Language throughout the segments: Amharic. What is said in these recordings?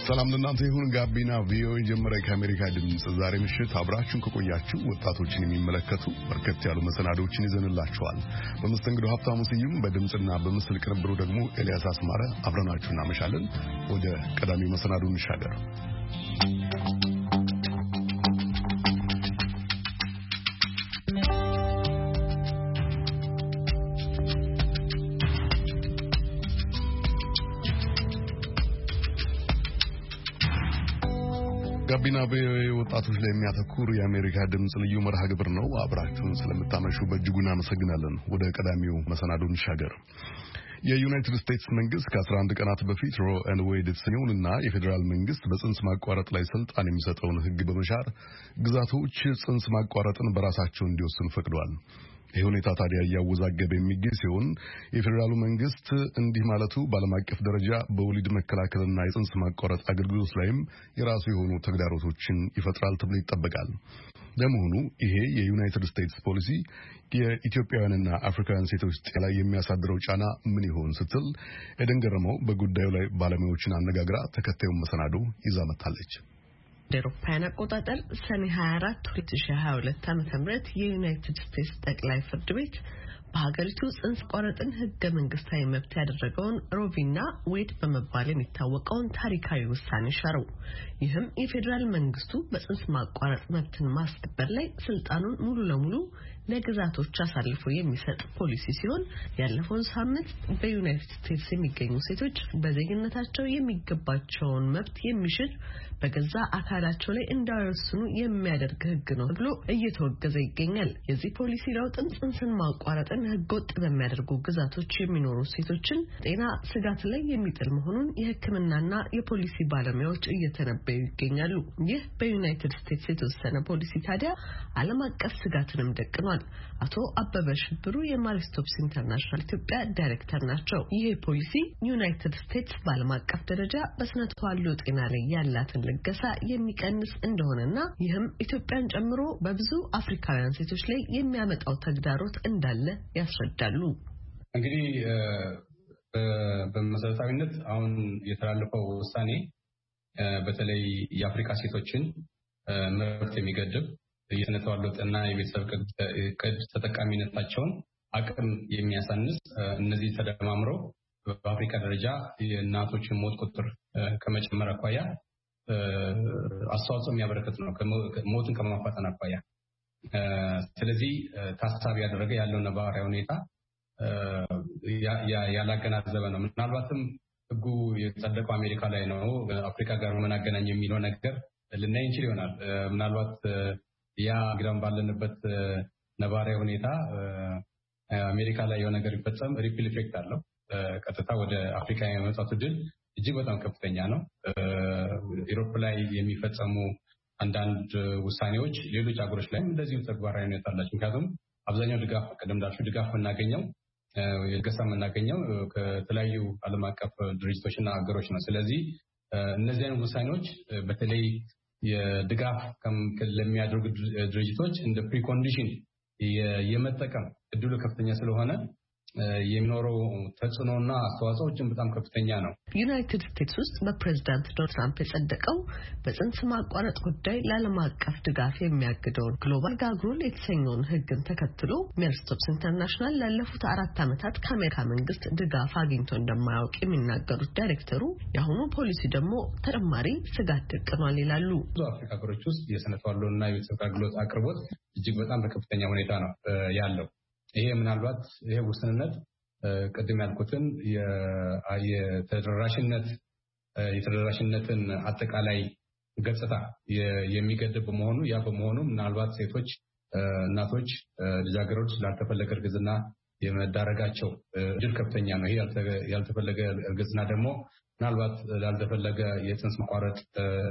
ሰላም ለእናንተ ይሁን። ጋቢና ቪኦኤ ጀመረ። ከአሜሪካ ድምጽ ዛሬ ምሽት አብራችሁን ከቆያችሁ ወጣቶችን የሚመለከቱ በርከት ያሉ መሰናዶዎችን ይዘንላችኋል። በመስተንግዶ ሀብታሙ ስዩም፣ በድምጽና በምስል ቅንብሩ ደግሞ ኤልያስ አስማረ አብረናችሁ እናመሻለን። ወደ ቀዳሚው መሰናዶ እንሻገር። ጋቢና ቪኦኤ ወጣቶች ላይ የሚያተኩር የአሜሪካ ድምጽ ልዩ መርሃ ግብር ነው። አብራችሁን ስለምታመሹ በእጅጉ እናመሰግናለን። ወደ ቀዳሚው መሰናዶ እንሻገር። የዩናይትድ ስቴትስ መንግስት ከ11 ቀናት በፊት ሮ ኤንድ ዌይድ የተሰኘውንና የፌዴራል መንግስት በጽንስ ማቋረጥ ላይ ስልጣን የሚሰጠውን ሕግ በመሻር ግዛቶች ጽንስ ማቋረጥን በራሳቸው እንዲወስኑ ፈቅዷል። ይህ ሁኔታ ታዲያ እያወዛገበ የሚገኝ ሲሆን የፌዴራሉ መንግስት እንዲህ ማለቱ በዓለም አቀፍ ደረጃ በወሊድ መከላከልና የጽንስ ማቋረጥ አገልግሎት ላይም የራሱ የሆኑ ተግዳሮቶችን ይፈጥራል ተብሎ ይጠበቃል። ለመሆኑ ይሄ የዩናይትድ ስቴትስ ፖሊሲ የኢትዮጵያውያንና አፍሪካውያን ሴቶች ላይ የሚያሳድረው ጫና ምን ይሆን ስትል ኤደን ገረመው በጉዳዩ ላይ ባለሙያዎችን አነጋግራ ተከታዩን መሰናዶ ይዛ መጥታለች። አውሮፓውያን አቆጣጠር ሰኔ 24 2022 ዓ.ም የዩናይትድ ስቴትስ ጠቅላይ ፍርድ ቤት በሀገሪቱ ጽንስ ማቋረጥን ህገ መንግስታዊ መብት ያደረገውን ሮቪና ዌድ በመባል የሚታወቀውን ታሪካዊ ውሳኔ ሻረው። ይህም የፌዴራል መንግስቱ በጽንስ ማቋረጥ መብትን ማስከበር ላይ ስልጣኑን ሙሉ ለሙሉ ለግዛቶች አሳልፎ የሚሰጥ ፖሊሲ ሲሆን ያለፈውን ሳምንት በዩናይትድ ስቴትስ የሚገኙ ሴቶች በዜግነታቸው የሚገባቸውን መብት የሚሽር በገዛ አካላቸው ላይ እንዳይወስኑ የሚያደርግ ህግ ነው ብሎ እየተወገዘ ይገኛል። የዚህ ፖሊሲ ለውጥም ጽንስን ማቋረጥን ህገወጥ በሚያደርጉ ግዛቶች የሚኖሩ ሴቶችን ጤና ስጋት ላይ የሚጥል መሆኑን የሕክምናና የፖሊሲ ባለሙያዎች እየተነበዩ ይገኛሉ። ይህ በዩናይትድ ስቴትስ የተወሰነ ፖሊሲ ታዲያ ዓለም አቀፍ ስጋትንም ደቅኗል። አቶ አበበ ሽብሩ የማሪስቶፕስ ኢንተርናሽናል ኢትዮጵያ ዳይሬክተር ናቸው። ይሄ ፖሊሲ ዩናይትድ ስቴትስ በዓለም አቀፍ ደረጃ በስነ ተዋልዶ ጤና ላይ ያላትን ልገሳ የሚቀንስ እንደሆነና ይህም ኢትዮጵያን ጨምሮ በብዙ አፍሪካውያን ሴቶች ላይ የሚያመጣው ተግዳሮት እንዳለ ያስረዳሉ። እንግዲህ በመሰረታዊነት አሁን የተላለፈው ውሳኔ በተለይ የአፍሪካ ሴቶችን መብት የሚገድብ የስነ ተዋልዶ ጤና የቤተሰብ ቅድ ተጠቃሚነታቸውን አቅም የሚያሳንስ እነዚህ ተደማምረው በአፍሪካ ደረጃ የእናቶችን ሞት ቁጥር ከመጨመር አኳያ አስተዋጽኦ የሚያበረክት ነው፣ ሞትን ከማፋጠን አኳያ። ስለዚህ ታሳቢ ያደረገ ያለው ነባራዊ ሁኔታ ያላገናዘበ ነው። ምናልባትም ህጉ የጸደቀው አሜሪካ ላይ ነው፣ አፍሪካ ጋር ምን አገናኝ የሚለው ነገር ልናይ እንችል ይሆናል። ምናልባት ያ ግዳም ባለንበት ነባራዊ ሁኔታ አሜሪካ ላይ የሆነ ነገር ይፈጸም ሪፕል ኢፌክት አለው። ቀጥታ ወደ አፍሪካ የመምጣቱ ድል እጅግ በጣም ከፍተኛ ነው። ዩሮፕ ላይ የሚፈጸሙ አንዳንድ ውሳኔዎች ሌሎች ሀገሮች ላይ እንደዚሁ ተግባራዊነት አላቸው። ምክንያቱም አብዛኛው ድጋፍ ቀደም እንዳልኩት ድጋፍ የምናገኘው የገሳ የምናገኘው ከተለያዩ ዓለም አቀፍ ድርጅቶችና ሀገሮች ነው። ስለዚህ እነዚህ አይነት ውሳኔዎች በተለይ የድጋፍ ለሚያደርጉ ድርጅቶች እንደ ፕሪኮንዲሽን የመጠቀም እድሉ ከፍተኛ ስለሆነ የሚኖረው ተጽዕኖና አስተዋጽኦችን በጣም ከፍተኛ ነው። ዩናይትድ ስቴትስ ውስጥ በፕሬዝዳንት ዶናልድ ትራምፕ የጸደቀው በጽንስ ማቋረጥ ጉዳይ ለዓለም አቀፍ ድጋፍ የሚያግደውን ግሎባል ጋግ ሩል የተሰኘውን ህግን ተከትሎ ማሪስቶፕስ ኢንተርናሽናል ላለፉት 4 ዓመታት ከአሜሪካ መንግስት ድጋፍ አግኝቶ እንደማያውቅ የሚናገሩት ዳይሬክተሩ የአሁኑ ፖሊሲ ደግሞ ተጨማሪ ስጋት ደቅኗል ይላሉ። ብዙ አፍሪካ ሀገሮች ውስጥ የስነ ተዋልዶና የቤተሰብ አገልግሎት አቅርቦት እጅግ በጣም በከፍተኛ ሁኔታ ነው ያለው። ይሄ ምናልባት ይሄ ውስንነት ቅድም ያልኩትን የተደራሽነትን አጠቃላይ ገጽታ የሚገድብ በመሆኑ ያ በመሆኑ ምናልባት ሴቶች፣ እናቶች፣ ልጃገረዶች ላልተፈለገ እርግዝና የመዳረጋቸው እድል ከፍተኛ ነው። ይሄ ያልተፈለገ እርግዝና ደግሞ ምናልባት ላልተፈለገ የጽንስ ማቋረጥ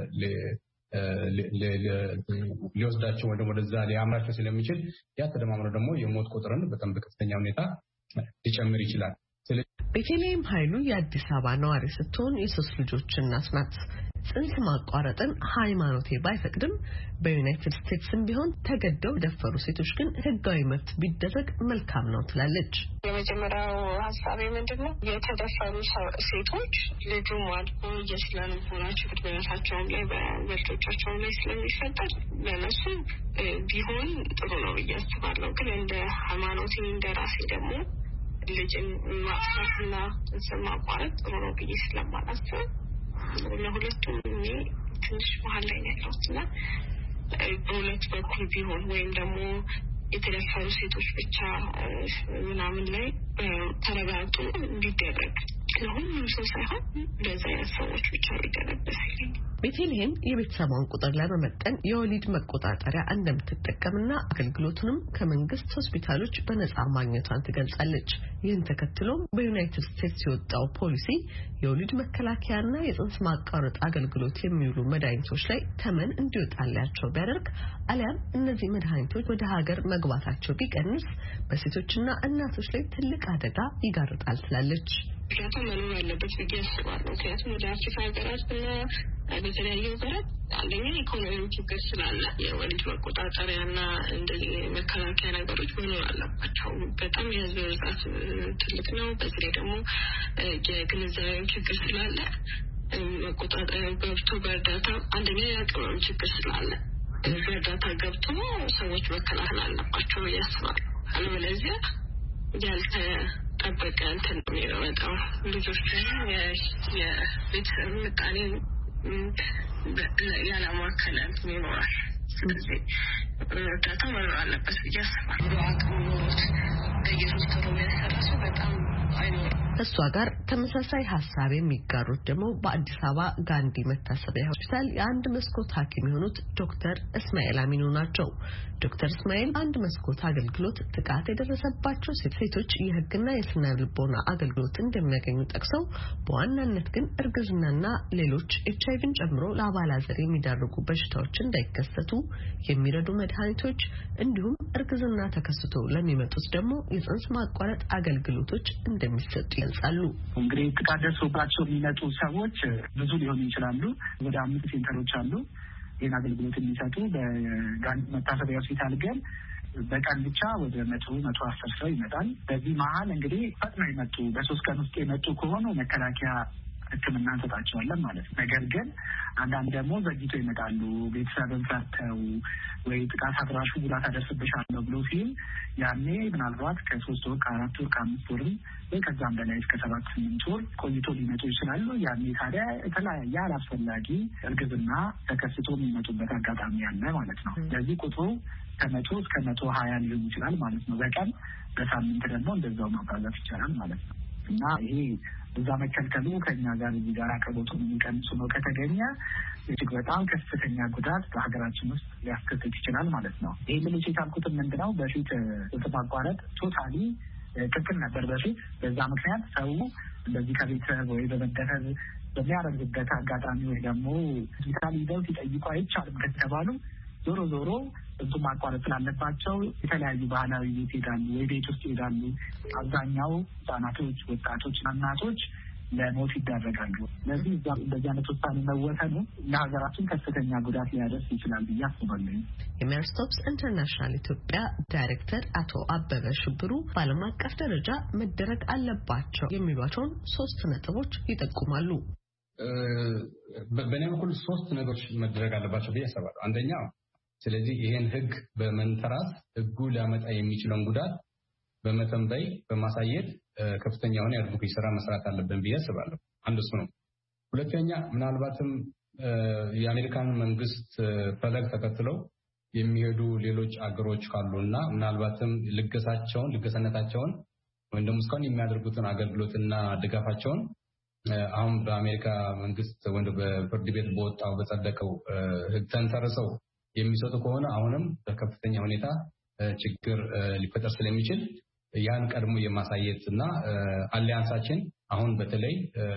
ሊወስዳቸው ወይ ደግሞ ወደዛ ሊያምራቸው ስለሚችል ያ ተደማምሮ ደግሞ የሞት ቁጥርን በጣም በከፍተኛ ሁኔታ ሊጨምር ይችላል። ቤተልሔም ኃይሉ የአዲስ አበባ ነዋሪ ስትሆን የሶስት ልጆች እናት ናት። ጽንስ ማቋረጥን ሃይማኖቴ ባይፈቅድም በዩናይትድ ስቴትስም ቢሆን ተገደው ደፈሩ ሴቶች ግን ህጋዊ መብት ቢደረግ መልካም ነው ትላለች። የመጀመሪያው ሀሳቤ ምንድነው የተደፈሩ ሴቶች ልጁም አድጎ የስነ ልቦና ችግር በራሳቸውም ላይ በልጆቻቸውም ላይ ስለሚፈጠር ለነሱ ቢሆን ጥሩ ነው ብዬ አስባለሁ። ግን እንደ ሃይማኖቴ እንደ ራሴ ደግሞ ልጅን ማጥፋትና ጽንስ ማቋረጥ ጥሩ ነው ብዬ ስለማላስብ ለሁለቱም እኔ ትንሽ መሀል ላይ ያለሁት እና በሁለት በኩል ቢሆን ወይም ደግሞ የተደፈሩ ሴቶች ብቻ ምናምን ላይ ተረጋግጦ እንዲደረግ ለሁሉም ሰው ሳይሆን ለዛ ሰዎች ብቻ ሊደረግ ደስ ይለኛል። ቤተልሔም የቤተሰቧን ቁጥር ለመመጠን የወሊድ መቆጣጠሪያ እንደምትጠቀምና አገልግሎቱንም ከመንግስት ሆስፒታሎች በነጻ ማግኘቷን ትገልጻለች። ይህን ተከትሎም በዩናይትድ ስቴትስ የወጣው ፖሊሲ የወሊድ መከላከያና የጽንስ ማቋረጥ አገልግሎት የሚውሉ መድኃኒቶች ላይ ተመን እንዲወጣላቸው ቢያደርግ አሊያም እነዚህ መድኃኒቶች ወደ ሀገር መግባታቸው ቢቀንስ በሴቶችና እናቶች ላይ ትልቅ አደጋ ይጋርጣል ትላለች። ምክንያቱም መኖር ያለበት ብዬ አስባለሁ። ምክንያቱም ወደ አፍሪካ ሀገራት እና በተለያዩ ሀገራት አንደኛ ኢኮኖሚ ችግር ስላለ የወሊድ መቆጣጠሪያና እንደዚህ መከላከያ ነገሮች መኖር አለባቸው። በጣም የህዝብ ብዛት ትልቅ ነው። በዚህ ላይ ደግሞ የግንዛቤ ችግር ስላለ መቆጣጠሪያ ገብቶ በእርዳታ አንደኛ የአቅምም ችግር ስላለ በእርዳታ ገብቶ ሰዎች መከላከል አለባቸው ብዬ አስባለሁ። አለበለዚያ ያልተጠበቀ እንትን ነው የሚመጣው። ልጆች የቤተሰብ ምጣኔ ያላማከለ እንትን ይኖራል። ስለዚህ እርዳታ መኖር አለበት ብዬ አስባለሁ። አቅም ኖሮት በየሶስት ወሩ የሚያሰራ ሰው በጣም አይኖርም። እሷ ጋር ተመሳሳይ ሀሳብ የሚጋሩት ደግሞ በአዲስ አበባ ጋንዲ መታሰቢያ ሆስፒታል የአንድ መስኮት ሐኪም የሆኑት ዶክተር እስማኤል አሚኑ ናቸው። ዶክተር እስማኤል አንድ መስኮት አገልግሎት ጥቃት የደረሰባቸው ሴቶች የሕግና የስነ ልቦና አገልግሎት እንደሚያገኙ ጠቅሰው በዋናነት ግን እርግዝናና ሌሎች ኤችአይቪን ጨምሮ ለአባላዘር የሚዳርጉ በሽታዎች እንዳይከሰቱ የሚረዱ መድኃኒቶች እንዲሁም እርግዝና ተከስቶ ለሚመጡት ደግሞ የጽንስ ማቋረጥ አገልግሎቶች እንደሚሰጡ ይገልጻሉ። እንግዲህ ጥቃት ደርሶባቸው የሚመጡ ሰዎች ብዙ ሊሆኑ ይችላሉ። ወደ 5 ሴንተሮች አሉ ይህን አገልግሎት የሚሰጡ። በጋንዲ መታሰቢያ ሆስፒታል ግን በቀን ብቻ ወደ 110 ሰው ይመጣል። በዚህ መሀል እንግዲህ ፈጥነው የመጡ በ3 ቀን ውስጥ የመጡ ከሆኑ መከላከያ ሕክምና እንሰጣቸዋለን ማለት ነው። ነገር ግን አንዳንድ ደግሞ ዘግይቶ ይመጣሉ። ቤተሰብን ፈርተው ወይ ጥቃት አድራሹ ጉዳት አደርስብሻለሁ ብሎ ሲል ያኔ ምናልባት ከ3 ወር ከ4 ወር ከ5 ወርም ወይ ከዛም በላይ እስከ 7-8 ወር ቆይቶ ሊመጡ ይችላሉ። ያኔ ታዲያ የተለያየ አላስፈላጊ እርግዝና ተከስቶ የሚመጡበት አጋጣሚ ያለ ማለት ነው። ስለዚህ ቁጥሩ ከ100 እስከ 120 ሊሆን ይችላል ማለት ነው በቀን። በሳምንት ደግሞ እንደዛው ማባዛት ይቻላል ማለት ነው። እና ይሄ እዛ መከልከሉ ከኛ ጋር እዚህ ጋር አቅርቦቱን የሚቀንሱ ነው ከተገኘ እጅግ በጣም ከፍተኛ ጉዳት በሀገራችን ውስጥ ሊያስከትል ይችላል ማለት ነው። ይህ ልጅ የታልኩትም ምንድነው በፊት ጽንስ ማቋረጥ ቶታሊ ክልክል ነበር በፊት። በዛ ምክንያት ሰው እንደዚህ ከቤተሰብ ወይ በመደፈር በሚያረግዝበት አጋጣሚ ወይ ደግሞ ሆስፒታል ሂደው ሲጠይቁ አይቻልም ከተባሉ ዞሮ ዞሮ ጽንስ ማቋረጥ ስላለባቸው የተለያዩ ባህላዊ ቤት ይሄዳሉ ወይ ቤት ውስጥ ይሄዳሉ። አብዛኛው ህጻናቶች፣ ወጣቶች፣ እናቶች ለሞት ይዳረጋሉ። ስለዚህ እንደዚህ አይነት ውሳኔ መወሰኑ ለሀገራችን ከፍተኛ ጉዳት ሊያደርስ ይችላል ብዬ አስባለሁ። የሜሪ ስቶፕስ ኢንተርናሽናል ኢትዮጵያ ዳይሬክተር አቶ አበበ ሽብሩ በዓለም አቀፍ ደረጃ መደረግ አለባቸው የሚሏቸውን 3 ነጥቦች ይጠቁማሉ። በእኔ በኩል 3 ነገሮች መደረግ አለባቸው ብዬ አስባለሁ። አንደኛ ስለዚህ ይሄን ህግ በመንተራስ ህጉ ሊያመጣ የሚችለውን ጉዳት በመተንበይ በማሳየት ከፍተኛ የሆነ የአድቮኬሲ ስራ መስራት አለብን ብዬ አስባለሁ። አንዱ እሱ ነው። ሁለተኛ ምናልባትም የአሜሪካን መንግስት ፈለግ ተከትለው የሚሄዱ ሌሎች አገሮች ካሉና ምናልባትም ልገሰነታቸውን ወይም ደግሞ እስካሁን የሚያደርጉትን አገልግሎትና ድጋፋቸውን አሁን በአሜሪካ መንግስት ወንድ በፍርድ ቤት በወጣው በጸደቀው ህግ ተንተርሰው የሚሰጡ ከሆነ አሁንም በከፍተኛ ሁኔታ ችግር ሊፈጠር ስለሚችል ያን ቀድሞ የማሳየትና አሊያንሳችን አሁን በተለይ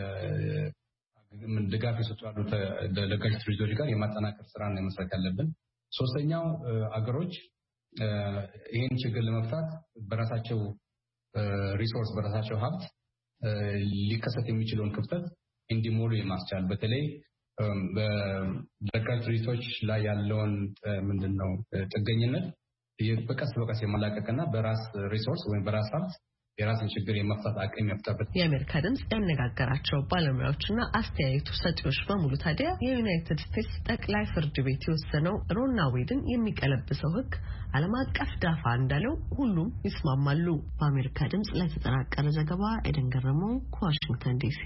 ድጋፍ የሰጡ ያሉ ለጋሽ ድርጅቶች ጋር የማጠናከር ስራ ነው መስራት ያለብን። ሶስተኛው አገሮች ይህን ችግር ለመፍታት በራሳቸው ሪሶርስ በራሳቸው ሀብት ሊከሰት የሚችለውን ክፍተት እንዲሞሉ የማስቻል በተለይ በለጋሽ ድርጅቶች ላይ ያለውን ምንድነው ጥገኝነት በቀስ በቀስ የማላቀቅና በራስ ሪሶርስ ወይም በራስ ሀብት የራስን ችግር የመፍታት አቅም ያፍታበት። የአሜሪካ ድምጽ ያነጋገራቸው ባለሙያዎችና አስተያየቱ ሰጪዎች በሙሉ ታዲያ የዩናይትድ ስቴትስ ጠቅላይ ፍርድ ቤት የወሰነው ሮና ዌድን የሚቀለብሰው ሕግ ዓለም አቀፍ ዳፋ እንዳለው ሁሉም ይስማማሉ። በአሜሪካ ድምጽ ላይ ተጠናቀረ ዘገባ ኤደን ገረመው ከዋሽንግተን ዲሲ።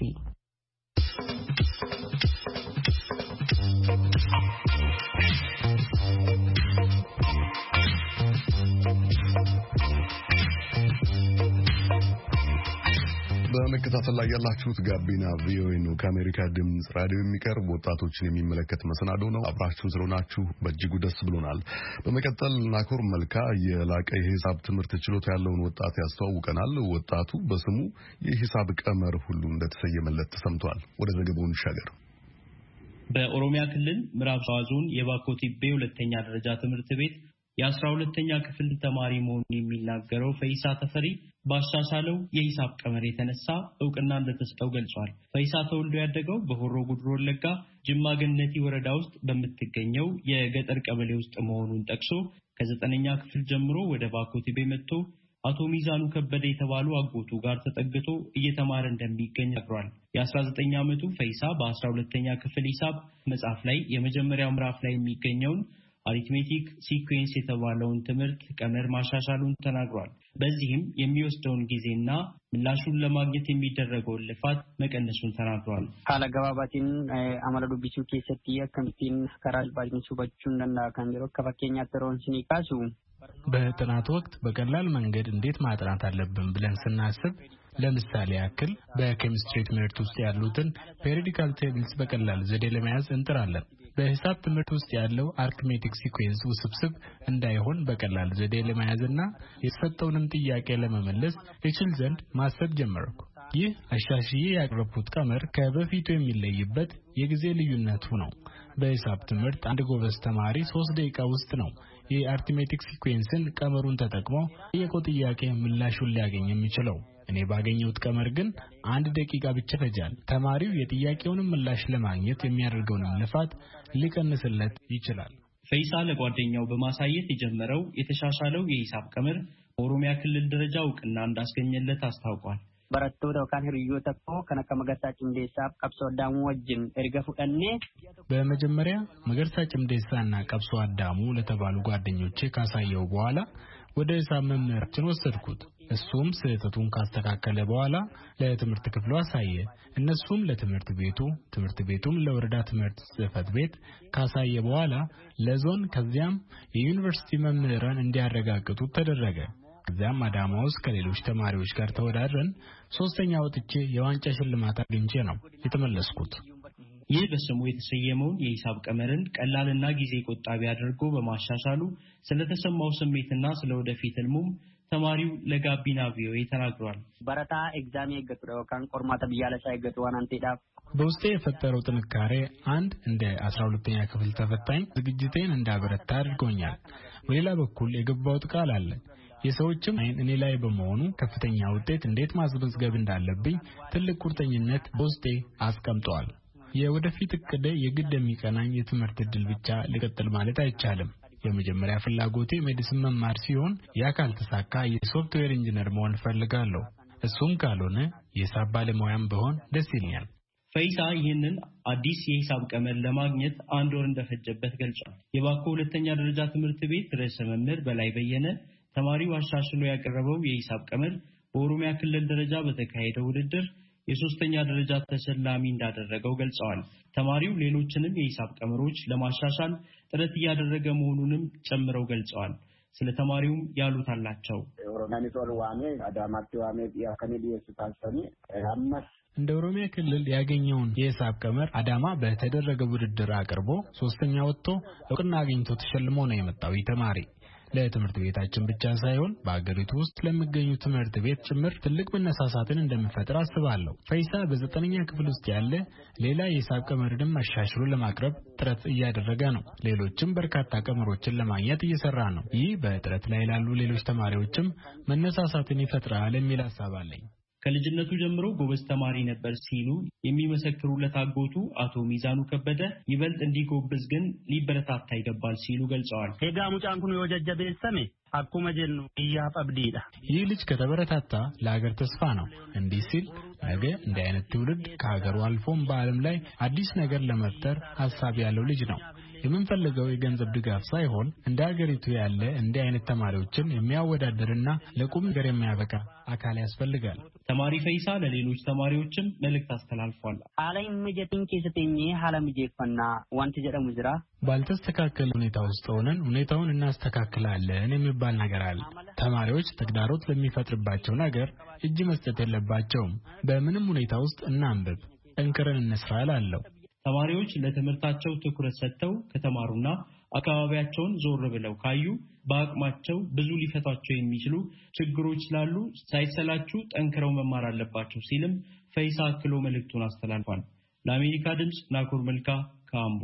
በመከታተል ላይ ያላችሁት ጋቢና ቪኦኤ ነው። ከአሜሪካ ድምጽ ራዲዮ የሚቀርብ ወጣቶችን የሚመለከት መሰናዶ ነው። አብራችሁን ስለሆናችሁ በእጅጉ ደስ ብሎናል። በመቀጠል ናኮር መልካ የላቀ የሂሳብ ትምህርት ችሎታ ያለውን ወጣት ያስተዋውቀናል። ወጣቱ በስሙ የሂሳብ ቀመር ሁሉ እንደተሰየመለት ተሰምቷል። ወደ ዘገባው እንሻገር። በኦሮሚያ ክልል ምዕራብ ሸዋ ዞን የባኮ ቲቤ ሁለተኛ ደረጃ ትምህርት ቤት የ12ኛ ክፍል ተማሪ መሆኑን የሚናገረው ፈይሳ ተፈሪ ባሻሻለው የሂሳብ ቀመር የተነሳ ዕውቅና እንደተሰጠው ገልጿል። ፈይሳ ተወልዶ ያደገው በሆሮ ጉድሩ ወለጋ ጅማ ገነቲ ወረዳ ውስጥ በምትገኘው የገጠር ቀበሌ ውስጥ መሆኑን ጠቅሶ ከ9ኛ ክፍል ጀምሮ ወደ ባኮ ቲቤ መጥቶ አቶ ሚዛኑ ከበደ የተባሉ አጎቱ ጋር ተጠግቶ እየተማረ እንደሚገኝ ነግሯል። የ19 ዓመቱ ፈይሳ በ12ኛ ክፍል ሂሳብ መጽሐፍ ላይ የመጀመሪያው ምዕራፍ ላይ የሚገኘውን አሪትሜቲክ ሲኩዌንስ የተባለውን ትምህርት ቀመር ማሻሻሉን ተናግሯል። በዚህም የሚወስደውን ጊዜና ምላሹን ለማግኘት የሚደረገውን ልፋት መቀነሱን ተናግሯል። ካለገባባቲን አመለዱ ቢሱ ኬሰቲ ከምቲን ከራል ባጅን ሱበቹን ደና ካንጀሮ ከፈከኛ ተሮን ሲኒካሱ በጥናት ወቅት በቀላል መንገድ እንዴት ማጥናት አለብን ብለን ስናስብ ለምሳሌ ያክል በኬሚስትሪ ትምህርት ውስጥ ያሉትን ፔሪዮዲካል ቴብልስ በቀላል ዘዴ ለመያዝ እንጥራለን። በሂሳብ ትምህርት ውስጥ ያለው አሪትሜቲክ ሲኩዌንስ ውስብስብ እንዳይሆን በቀላል ዘዴ ለመያዝና የተሰጠውንም ጥያቄ ለመመለስ እችል ዘንድ ማሰብ ጀመርኩ። ይህ አሻሽዬ ያቀረብኩት ቀመር ከበፊቱ የሚለይበት የጊዜ ልዩነቱ ነው። በሂሳብ ትምህርት አንድ ጎበዝ ተማሪ 3 ደቂቃ ውስጥ ነው የአሪትሜቲክ ሲኩዌንስን ቀመሩን ተጠቅሞ የቆ ጥያቄ ምላሹን ሊያገኝ የሚችለው። እኔ ባገኘሁት ቀመር ግን 1 ደቂቃ ብቻ ፈጃል። ተማሪው የጥያቄውን ምላሽ ለማግኘት የሚያደርገውን ልፋት ሊቀንስለት ይችላል። ፈይሳ ለጓደኛው በማሳየት የጀመረው የተሻሻለው የሂሳብ ቀመር በኦሮሚያ ክልል ደረጃ ዕውቅና እንዳስገኘለት አስታውቋል። በረቶ ደውካን ህሪዮ ተቆ ከነከ መገርሳ ጭምዴሳ ቀብሶ አዳሙ ወጅን እርገፉ ቀኔ በመጀመሪያ መገርሳ ጭምዴሳና ቀብሶ አዳሙ ለተባሉ ጓደኞቼ ካሳየው በኋላ ወደ ሂሳብ መምህራችን ወሰድኩት። እሱም ስህተቱን ካስተካከለ በኋላ ለትምህርት ክፍሉ አሳየ። እነሱም ለትምህርት ቤቱም ለወረዳ ትምህርት ጽሕፈት ቤት ካሳየ በኋላ ለዞን ከዚያም የዩኒቨርሲቲ መምህራን እንዲያረጋግጡ ተደረገ። ከዚያም አዳማ ውስጥ ከሌሎች ተማሪዎች ጋር ተወዳድረን 3ኛ ወጥቼ የዋንጫ ሽልማት አግኝቼ ነው የተመለስኩት። ይህ በስሙ የተሰየመውን የሂሳብ ቀመርን ቀላልና ጊዜ ቆጣቢ አድርጎ በማሻሻሉ ስለተሰማው ስሜትና ስለወደፊት ህልሙም ተማሪው ለጋቢና ቪኦኤ ተናግሯል። በረታ ኤግዛም የገጠረው ካን ቆርማታ ቢያለሳ የገጠዋን አንቴዳ በውስጤ የፈጠረው ጥንካሬ አንድ እንደ 12ኛ ክፍል ተፈታኝ ዝግጅቴን እንዳበረታ አድርጎኛል። በሌላ በኩል የገባሁት ቃል አለ። የሰዎችም አይን እኔ ላይ በመሆኑ ከፍተኛ ውጤት እንዴት ማስመዝገብ እንዳለብኝ ትልቅ ቁርጠኝነት በውስጤ አስቀምጧል። የወደፊት እቅዴ የግድ የሚቀናኝ የትምህርት ዕድል ብቻ ሊቀጥል ማለት አይቻልም። የመጀመሪያ ፍላጎቴ ሜዲሲን መማር ሲሆን ያ ካልተሳካ የሶፍትዌር ኢንጂነር መሆን ፈልጋለሁ። እሱም ካልሆነ የሂሳብ ባለሙያም ብሆን ደስ ይለኛል። ፈይሳ ይህንን አዲስ የሂሳብ ቀመር ለማግኘት 1 ወር እንደፈጀበት ገልጿል። የባኮ ሁለተኛ ደረጃ ትምህርት ቤት ርዕሰ መምህር በላይ በየነ ተማሪው አሻሽሎ ያቀረበው የሂሳብ ቀመር በኦሮሚያ ክልል ደረጃ በተካሄደው ውድድር የ3ኛ ደረጃ ተሸላሚ እንዳደረገው ገልጸዋል። ተማሪው ሌሎችንም የሂሳብ ቀመሮች ለማሻሻል ጥረት እያደረገ መሆኑንም ጨምረው ገልጸዋል። ስለ ተማሪውም ያሉት አላቸው። እንደ ኦሮሚያ ክልል ያገኘውን የሂሳብ ቀመር አዳማ በተደረገ ውድድር አቅርቦ 3ኛ ወጥቶ ዕውቅና አግኝቶ ተሸልሞ ነው የመጣው ተማሪ። ለትምህርት ቤታችን ብቻ ሳይሆን በአገሪቱ ውስጥ ለሚገኙ ትምህርት ቤት ጭምር ትልቅ መነሳሳትን እንደሚፈጥር አስባለሁ። ፈይሳ በ9ኛ ክፍል ውስጥ ያለ ሌላ የሂሳብ ቀመርንም አሻሽሎ ለማቅረብ ጥረት እያደረገ ነው። ሌሎችም በርካታ ቀመሮችን ለማግኘት እየሰራ ነው። ይህ በጥረት ላይ ላሉ ሌሎች ተማሪዎችም መነሳሳትን ይፈጥራል የሚል ሐሳብ አለኝ። ከልጅነቱ ጀምሮ ጎበዝ ተማሪ ነበር ሲሉ የሚመሰክሩለት አጎቱ አቶ ሚዛኑ ከበደ ይበልጥ እንዲጎብዝ ግን ሊበረታታ ይገባል ሲሉ ገልጸዋል። ሄጋ ሙጫን ኩኑ ወጀጀ ቤሰሜ አኩመ ጀኑ ያፈብዲዳ ይህ ልጅ ከተበረታታ ለሀገር ተስፋ ነው። እንዲህ ሲል ነገ እንዲህ አይነት ትውልድ ከሀገሩ አልፎም በዓለም ላይ አዲስ ነገር ለመፍጠር ሐሳብ ያለው ልጅ ነው። የምንፈልገው የገንዘብ ድጋፍ ሳይሆን እንደ ሀገሪቱ ያለ እንዲህ አይነት ተማሪዎችን የሚያወዳድርና ለቁም ነገር የሚያበቃ አካል ያስፈልጋል። ተማሪ ፈይሳ ለሌሎች ተማሪዎችም መልእክት አስተላልፏል። አላይ መጀቲን ከሰተኝ ሐላም ጀፈና ዋንት ጀደሙ ዝራ ባልተስተካከለ ሁኔታ ውስጥ ሆነን ሁኔታውን እናስተካክላለን የሚባል ነገር አለ። ተማሪዎች ተግዳሮት ለሚፈጥርባቸው ነገር እጅ መስጠት የለባቸውም። በምንም ሁኔታ ውስጥ እናንብብ፣ ጠንክረን እንስራ እላለሁ። ተማሪዎች ለትምህርታቸው ትኩረት ሰጥተው ከተማሩና አካባቢያቸውን ዞር ብለው ካዩ በአቅማቸው ብዙ ሊፈቷቸው የሚችሉ ችግሮች ስላሉ ሳይሰላቹ ጠንክረው መማር አለባቸው ሲልም ፈይሳ አክሎ መልእክቱን አስተላልፏል። ለአሜሪካ ድምጽ ናኩር መልካ ከአምቦ።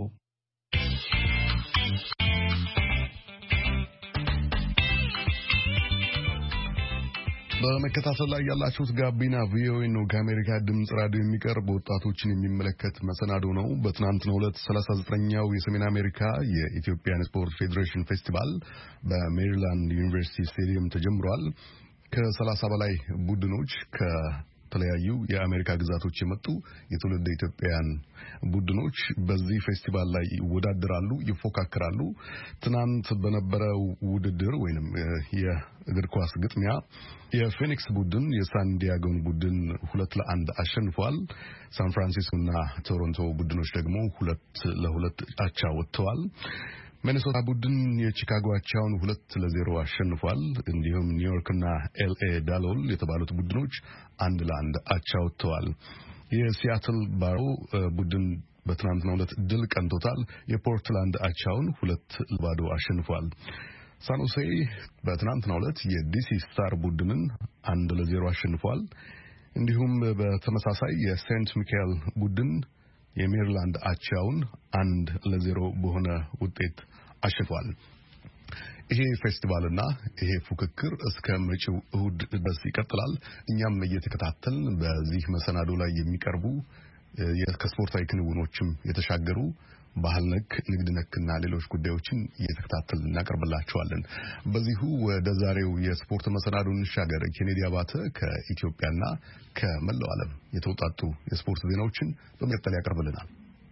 በመከታተል ላይ ያላችሁት ጋቢና ቪኦኤ ነው። ከአሜሪካ ድምጽ ራዲዮ የሚቀርብ ወጣቶችን የሚመለከት መሰናዶ ነው። በትናንትናው ዕለት 39ኛው የሰሜን አሜሪካ የኢትዮጵያን ስፖርት ፌዴሬሽን ፌስቲቫል በሜሪላንድ ዩኒቨርሲቲ ስቴዲየም ተጀምሯል። ከ30 በላይ ቡድኖች ከተለያዩ የአሜሪካ ግዛቶች የመጡ የትውልደ ኢትዮጵያውያን ቡድኖች በዚህ ፌስቲቫል ላይ ይወዳደራሉ፣ ይፎካከራሉ። ትናንት በነበረው ውድድር ወይንም የእግር ኳስ ግጥሚያ የፊኒክስ ቡድን የሳን ዲያጎን ቡድን 2-1 አሸንፏል። ሳን ፍራንሲስኮና ቶሮንቶ ቡድኖች ደግሞ 2-2 አቻ ወጥተዋል። ሚኒሶታ ቡድን የቺካጎ አቻውን 2-0 አሸንፏል። እንዲሁም ኒውዮርክና ኤልኤ ዳሎል የተባሉት ቡድኖች 1-1 አቻ ወጥተዋል። የሲያትል ባሮ ቡድን በትናንትናው ዕለት ድል ቀንቶታል። የፖርትላንድ አቻውን 2-0 አሸንፏል። ሳንሆሴ በትናንትናው ዕለት የዲሲ ስታር ቡድንን 1-0 አሸንፏል። እንዲሁም በተመሳሳይ የሴንት ሚካኤል ቡድን የሜሪላንድ አቻውን 1-0 በሆነ ውጤት አሸንፏል። ይሄ ፌስቲቫልና ይሄ ፉክክር እስከ መጪው እሁድ ድረስ ይቀጥላል። እኛም እየተከታተልን በዚህ መሰናዶ ላይ የሚቀርቡ ከስፖርታዊ ክንውኖችም የተሻገሩ ባህል ነክ፣ ንግድ ነክና ሌሎች ጉዳዮችን እየተከታተልን እናቀርብላችኋለን። በዚሁ ወደ ዛሬው የስፖርት መሰናዶ እንሻገር። ኬኔዲ አባተ ከኢትዮጵያና ከመላው ዓለም የተውጣጡ የስፖርት ዜናዎችን በመቀጠል ያቀርብልናል።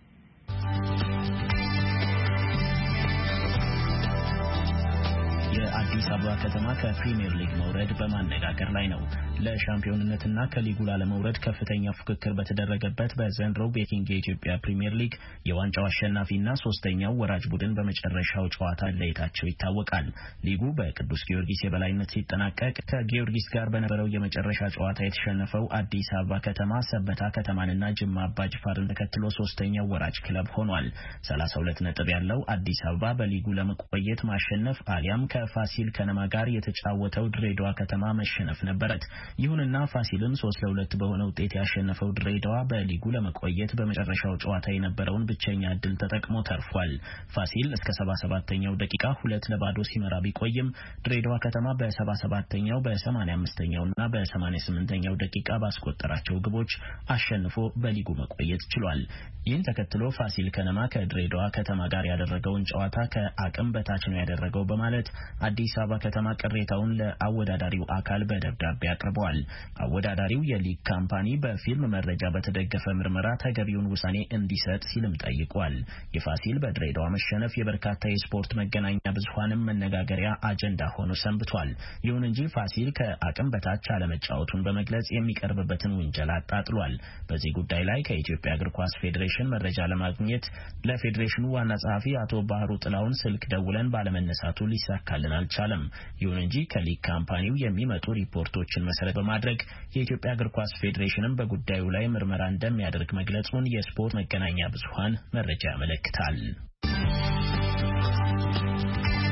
የአዲስ አበባ ከተማ ከፕሪሚየር ሊግ መውረድ በማነጋገር ላይ ነው። ለሻምፒዮንነትና ከሊጉ ላለመውረድ ከፍተኛ ፉክክር በተደረገበት በዘንድሮው ቤቲንግ የኢትዮጵያ ፕሪሚየር ሊግ የዋንጫው አሸናፊና ሶስተኛው ወራጅ ቡድን በመጨረሻው ጨዋታ ለየታቸው ይታወቃል። ሊጉ በቅዱስ ጊዮርጊስ የበላይነት ሲጠናቀቅ ከጊዮርጊስ ጋር በነበረው የመጨረሻ ጨዋታ የተሸነፈው አዲስ አበባ ከተማ ሰበታ ከተማንና ጅማ አባጅፋርን ተከትሎ ሶስተኛው ወራጅ ክለብ ሆኗል። 32 ነጥብ ያለው አዲስ አበባ በሊጉ ለመቆየት ማሸነፍ አሊያም ከፋሲል ከነማ ጋር የተጫወተው ድሬዳዋ ከተማ መሸነፍ ነበረት። ይሁንና ፋሲልን 3-2 በሆነ ውጤት ያሸነፈው ድሬዳዋ በሊጉ ለመቆየት በመጨረሻው ጨዋታ የነበረውን ብቸኛ እድል ተጠቅሞ ተርፏል። ፋሲል እስከ 77ኛው ደቂቃ 2-0 ሲመራ ቢቆይም ድሬዳዋ ከተማ በ77ኛው በ85ኛውና በ88ኛው ደቂቃ ባስቆጠራቸው ግቦች አሸንፎ በሊጉ መቆየት ችሏል። ይህን ተከትሎ ፋሲል ከነማ ከድሬዳዋ ከተማ ጋር ያደረገውን ጨዋታ ከአቅም በታች ነው ያደረገው በማለት አዲስ አበባ ከተማ ቅሬታውን ለአወዳዳሪው አካል በደብዳቤ አቅርበዋል። አወዳዳሪው የሊግ ካምፓኒ በፊልም መረጃ በተደገፈ ምርመራ ተገቢውን ውሳኔ እንዲሰጥ ሲልም ጠይቋል። የፋሲል በድሬዳዋ መሸነፍ የበርካታ የስፖርት መገናኛ ብዙሃንም መነጋገሪያ አጀንዳ ሆኖ ሰንብቷል። ይሁን እንጂ ፋሲል ከአቅም በታች አለመጫወቱን በመግለጽ የሚቀርብበትን ውንጀላ አጣጥሏል። በዚህ ጉዳይ ላይ ከኢትዮጵያ እግር ኳስ ፌዴሬሽን መረጃ ለማግኘት ለፌዴሬሽኑ ዋና ጸሐፊ አቶ ባህሩ ጥላውን ስልክ ደውለን ባለመነሳቱ ሊሳካልን አልቻለም። ይሁን እንጂ ከሊግ ካምፓኒው የሚመጡ ሪፖርቶችን መሰረት በማድረግ የኢትዮጵያ እግር ኳስ ፌዴሬሽንም በጉዳዩ ላይ ምርመራ እንደሚያደርግ መግለጹን የስፖርት መገናኛ ብዙሃን መረጃ ያመለክታል።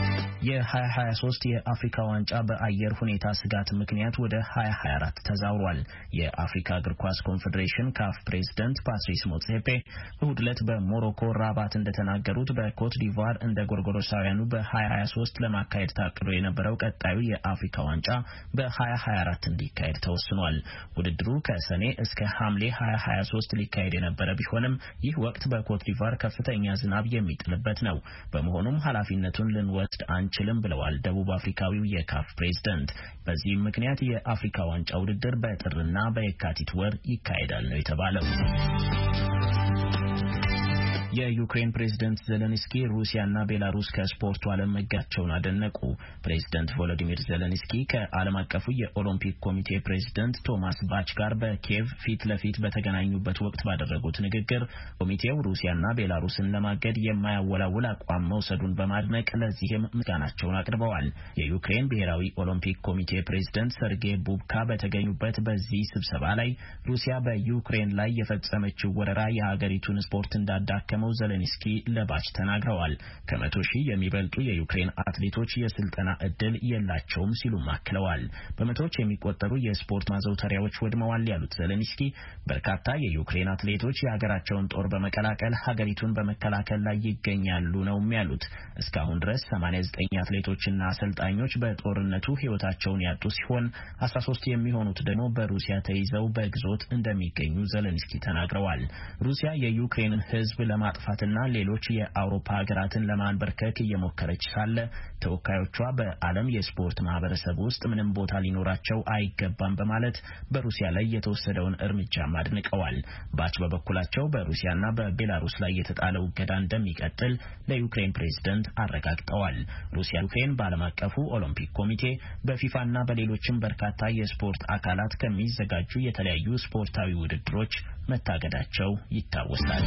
የ2023 የአፍሪካ ዋንጫ በአየር ሁኔታ ስጋት ምክንያት ወደ 2024 ተዛውሯል። የአፍሪካ እግር ኳስ ኮንፌዴሬሽን ካፍ ፕሬዝዳንት ፓትሪስ ሞትሴፔ እሁድ ዕለት በሞሮኮ ራባት እንደተናገሩት በኮት ዲቫር እንደ ጎርጎሮሳውያኑ በ2023 ለማካሄድ ታቅዶ የነበረው ቀጣዩ የአፍሪካ ዋንጫ በ2024 እንዲካሄድ ተወስኗል። ውድድሩ ከሰኔ እስከ ሐምሌ 2023 ሊካሄድ የነበረ ቢሆንም ይህ ወቅት በኮት ዲቫር ከፍተኛ ዝናብ የሚጥልበት ነው። በመሆኑም ኃላፊነቱን ልንወስድ አንችልም ብለዋል ደቡብ አፍሪካዊው የካፍ ፕሬዝዳንት። በዚህም ምክንያት የአፍሪካ ዋንጫ ውድድር በጥርና በየካቲት ወር ይካሄዳል ነው የተባለው። የዩክሬን ፕሬዝዳንት ዜሌንስኪ ሩሲያና ቤላሩስ ከስፖርቱ ዓለም መጋጨታቸውን አደነቁ። ፕሬዝዳንት ቮሎዲሚር ዜሌንስኪ ከዓለም አቀፉ የኦሎምፒክ ኮሚቴ ፕሬዝዳንት ቶማስ ባች ጋር በኪየቭ ፊት ለፊት በተገናኙበት ወቅት ባደረጉት ንግግር ኮሚቴው ሩሲያና ቤላሩስን ለማገድ የማያወላውል አቋም መውሰዱን በማድነቅ ለዚህም ምስጋናቸውን አቅርበዋል። የዩክሬን ብሔራዊ ኦሎምፒክ ኮሚቴ ፕሬዝዳንት ሰርጌይ ቡብካ በተገኙበት በዚህ ስብሰባ ላይ ሩሲያ በዩክሬን ላይ የፈጸመችው ወረራ የሀገሪቱን ስፖርት እንዳዳከመው ዜሌንስኪ ለባች ተናግረዋል። ከ100 ሺህ የሚበልጡ የዩክሬን አትሌቶች የስልጠና እድል የላቸውም ሲሉ ማክለዋል። በመቶዎች የሚቆጠሩ የስፖርት ማዘውተሪያዎች ወድመዋል ያሉት ዜሌንስኪ በርካታ የዩክሬን አትሌቶች የሀገራቸውን ጦር በመቀላቀል ሀገሪቱን በመከላከል ላይ ይገኛሉ ነው ያሉት። እስካሁን ድረስ 89 አትሌቶችና አሰልጣኞች በጦርነቱ ህይወታቸውን ያጡ ሲሆን 13 የሚሆኑት ደግሞ በሩሲያ ተይዘው በግዞት እንደሚገኙ ዜሌንስኪ ተናግረዋል። ሩሲያ የዩክሬንን ህዝብ ለማጥፋትና ሌሎች የአውሮፓ ሀገራትን ለማንበርከክ እየሞከረች ሳለ ተወካዮቿ በዓለም የስፖርት ማህበረሰብ ውስጥ ምንም ቦታ ሊኖራቸው አይገባም በማለት በሩሲያ ላይ የተወሰደውን እርምጃ አድንቀዋል። ባች በበኩላቸው በሩሲያና በቤላሩስ ላይ የተጣለው እገዳ እንደሚቀጥል ለዩክሬን ፕሬዝዳንት አረጋግጠዋል። ሩሲያ ዩክሬን በዓለም አቀፉ ኦሎምፒክ ኮሚቴ በፊፋና በሌሎችም በርካታ የስፖርት አካላት ከሚዘጋጁ የተለያዩ ስፖርታዊ ውድድሮች መታገዳቸው ይታወሳል።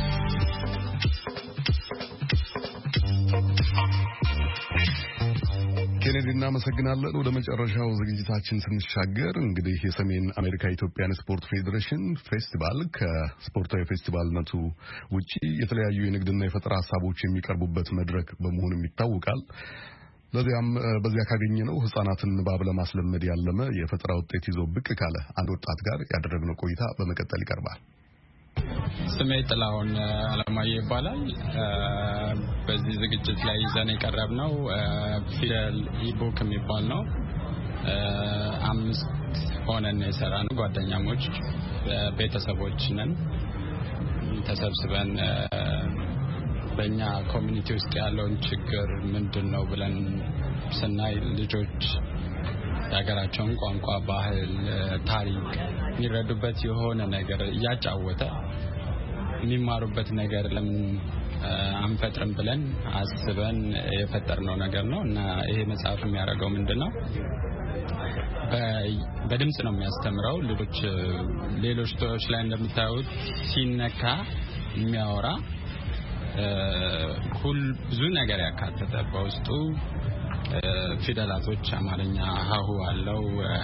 ኬኔዲ እናመሰግናለን። ወደ መጨረሻው ዝግጅታችን ስንሻገር እንግዲህ የሰሜን አሜሪካ ኢትዮጵያን ስፖርት ፌዴሬሽን ፌስቲቫል ከስፖርታዊ ፌስቲቫልነቱ ውጪ የተለያዩ የንግድና የፈጠራ ሀሳቦች የሚቀርቡበት መድረክ በመሆኑም ይታወቃል። በዚያ ካገኘነው ህጻናትን ንባብ ለማስለመድ ያለመ የፈጠራ ውጤት ይዞ ብቅ ካለ አንድ ወጣት ጋር ያደረግነው ቆይታ በመቀጠል ይቀርባል። ስሜ ጥላሁን አለማየሁ ይባላል። በዚህ ዝግጅት ላይ ይዘን የቀረብነው ፊደል ኢቡክ የሚባል ነው። 5 ሆነን የሰራነው ጓደኛሞች ቤተሰቦች ነን። ተሰብስበን በእኛ ኮሚኒቲ ውስጥ ያለውን ችግር ምንድነው ብለን ስናይ ልጆች የሀገራቸውን ቋንቋ፣ ባህል፣ ታሪክ የሚረዱበት የሆነ ነገር እያጫወተ የሚማሩበት ነገር ለምን አንፈጥርም ብለን አስበን የፈጠርነው ነገር ነው እና ይሄ መጽሐፍ የሚያደርገው ምንድነው በድምጽ ነው የሚያስተምረው። ሌሎች ሰዎች ላይ እንደምታዩት ሲነካ የሚያወራ ብዙ ነገር ያካተተ በውስጡ ፊደላቶች አማርኛ ሀሁ አለው።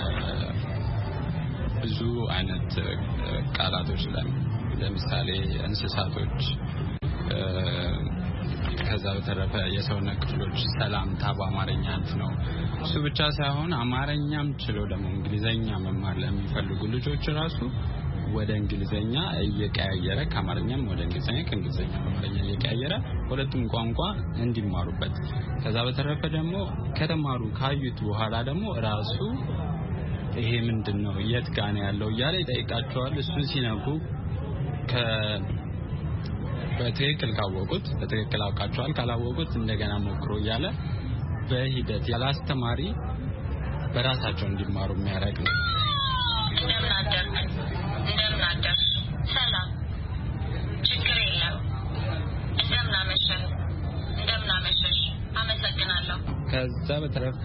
ብዙ አይነት ቃላቶች ለምሳሌ እንስሳቶች፣ ከዛ በተረፈ የሰውነት ክፍሎች፣ ሰላምታ በአማርኛ ነው። እሱ ብቻ ሳይሆን አማርኛም ችሎ ደግሞ እንግሊዘኛ መማር ለሚፈልጉ ልጆች ራሱ ወደ እንግሊዘኛ እየቀያየረ ከአማርኛም ወደ እንግሊዘኛ ከእንግሊዘኛ ወደ አማርኛ እየቀያየረ ሁለቱም ቋንቋ እንዲማሩበት። ከዛ በተረፈ ደግሞ ከተማሩ ካዩት በኋላ ደግሞ ራሱ ይሄ ምንድነው የት ጋር ነው ያለው እያለ ይጠይቃቸዋል። እሱን ሲነኩ በትክክል ካወቁት በትክክል አውቃቸዋል፣ ካላወቁት እንደገና ሞክሮ እያለ በሂደት ያላስተማሪ በራሳቸው እንዲማሩ የሚያደርግ ነው። እንደምናደር ሰላም ችግር የለም እንደምናመሸሽ አመሰግናለሁ። ከዛ በተረፈ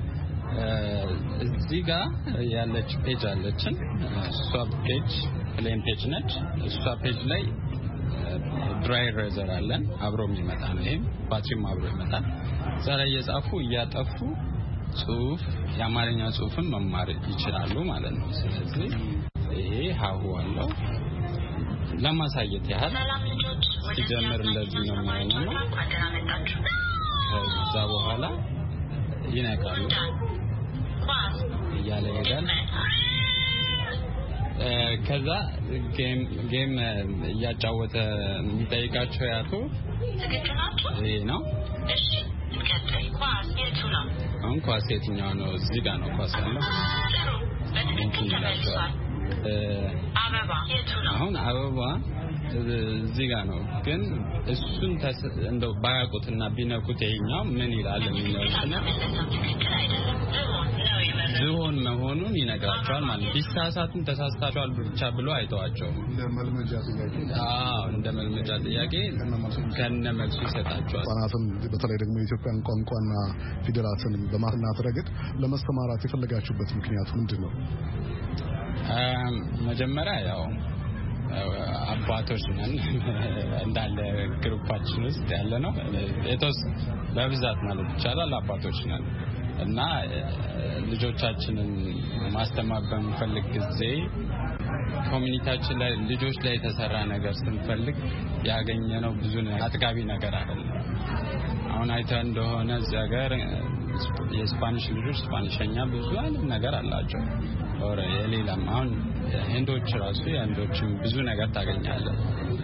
እዚህ ጋር ያለች ፔጅ አለችን። እሷ ፔጅ ፕሌን ፔጅ ነች። እሷ ፔጅ ላይ ድራይ ሬዘር አለን አብሮ የሚመጣ ነው። ይሄም ባትሪም አብሮ ይመጣል። ዛሬ እየጻፉ እያጠፉ ጽሁፍ የአማርኛ ጽሁፍን መማር ይችላሉ ማለት ነው። ስለዚህ ይሄ ሀሁ አለው ለማሳየት ያህል ሲጀምር እንደዚህ ነው የሚሆነው። ከዛ በኋላ ይነቃሉ እያለ ይሄዳል። ከዛ ጌም እያጫወተ የሚጠይቃቸው ያቱ ይሄ ነው። እሺ እንቀጥል። ኳስ የቱ ነው? አሁን ኳስ የትኛው ነው? እዚህ ጋር ነው ኳስ ያለው። በትክክል ተመልሷል። አበባ የቱ ነው? አሁን አበባ እዚህ ጋር ነው። ግን እሱን እንደው ባያውቁትና ቢነኩት ይሄኛው ምን ይላል የሚለውና ዝሆን መሆኑን ይነግራቸዋል ማለት ቢሳሳቱም ተሳስታቸዋል ብቻ ብሎ አይተዋቸውም። እንደ መልመጃ ጥያቄ ከነመልሱ ይሰጣቸዋል። ህጻናትን በተለይ ደግሞ የኢትዮጵያን ቋንቋና ፊደላትን በማጥናት ረገድ ለማስተማራት የፈለጋችሁበት ምክንያቱ ምንድን ነው? መጀመሪያ ያው አባቶች ነን እንዳለ ግሩፓችን ውስጥ ያለ ነው። በብዛት ማለት ይቻላል አባቶች ነን እና ልጆቻችንን ማስተማር በሚፈልግ ጊዜ ኮሚኒቲያችን ላይ ልጆች ላይ የተሰራ ነገር ስንፈልግ ያገኘነው ብዙ አጥጋቢ ነገር አይደለም። አሁን አይተህ እንደሆነ እዚህ ሀገር የስፓኒሽ ልጆች ስፓኒሽኛ ብዙ አይነት ነገር አላቸው። ኦሬ የሌላም አሁን ህንዶች ራሱ የህንዶችም ብዙ ነገር ታገኛለህ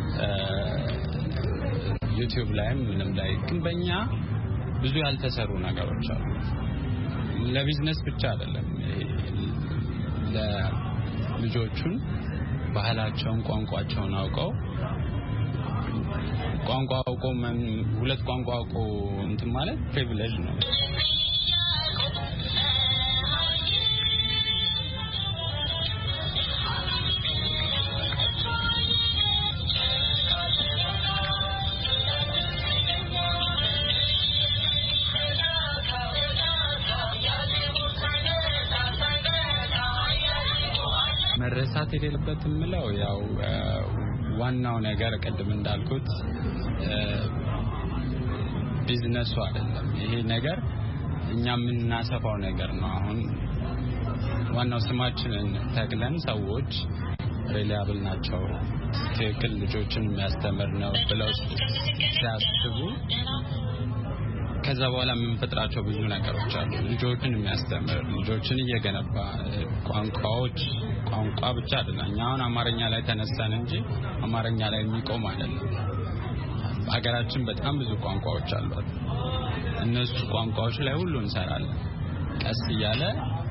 ዩቲዩብ ላይም ምንም ላይ። ግን በእኛ ብዙ ያልተሰሩ ነገሮች አሉ። ለቢዝነስ ብቻ አይደለም። ለልጆቹን ባህላቸውን ቋንቋቸውን አውቀው ቋንቋ አውቀው ሁለት ቋንቋ አውቀው እንትን ማለት ፕሪቪሌጅ ነው። መረሳት የሌለበት ምለው ያው ዋናው ነገር ቀደም እንዳልኩት ቢዝነሱ አይደለም። ይሄ ነገር እኛ የምናሰፋው ነገር ነው። አሁን ዋናው ስማችንን ተክለን ሰዎች ሪላብል ናቸው ትክክል ልጆችን የሚያስተምር ነው ብለው ሲያስቡ ከዛ በኋላ የምንፈጥራቸው ብዙ ነገሮች አሉ። ልጆችን የሚያስተምር ልጆችን እየገነባ ቋንቋ ብቻ አይደለም። እኛ አሁን አማርኛ ላይ ተነሳን እንጂ አማርኛ ላይ የሚቆም አይደለም። ሀገራችን በጣም ብዙ ቋንቋዎች አሏት። እነሱ ቋንቋዎች ላይ ሁሉ እንሰራለን። ቀስ እያለ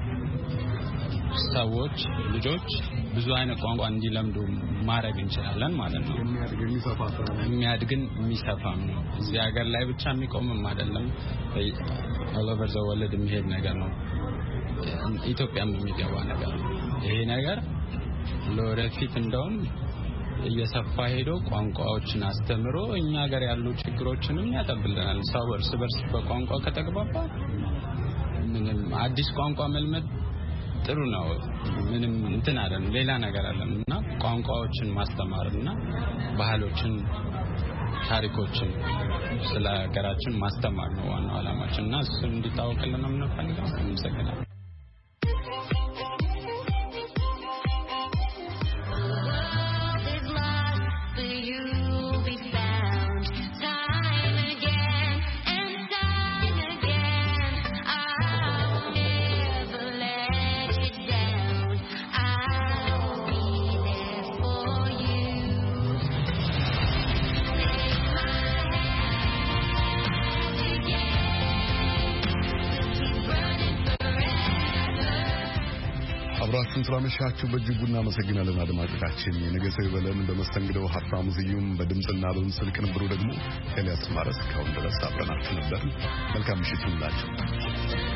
ሰዎች ልጆች ብዙ አይነት ቋንቋ እንዲለምዱ ማድረግ እንችላለን ማለት ነው። የሚያድግን የሚሰፋም ነው። እዚህ ሀገር ላይ ብቻ የሚቆምም አይደለም። all over the world የሚሄድ ነገር ነው። ኢትዮጵያም የሚገባ ነገር ነው። ይሄ ነገር ለወደፊት እንደውም እየሰፋ ሄዶ ቋንቋዎችን አስተምሮ እኛ ሀገር ያሉ ችግሮችንም ያጠብልናል። ሰው እርስ በርስ በቋንቋ ከተግባባ ምንም አዲስ ቋንቋ መልመድ ጥሩ ነው። ምንም እንትን አይደለም፣ ሌላ ነገር አይደለም። እና ቋንቋዎችን ማስተማርና ባህሎችን፣ ታሪኮችን ስለ ሀገራችን ማስተማር ነው ዋናው ዓላማችን እና እሱ እንዲታወቅልን ነው የምንፈልገው። አመሰግናለሁ። አብራችሁን ስላመሻችሁ በእጅጉ እናመሰግናለን። አድማጮቻችን የነገ ሰው ይበለን። በመስተንግደው ሀብታሙ ስዩም፣ በድምፅና በምስል ቅንብሩ ደግሞ ኤልያስ ማረስ። እስካሁን ድረስ አብረናችሁ ነበር። መልካም ምሽት ይሁንላችሁ።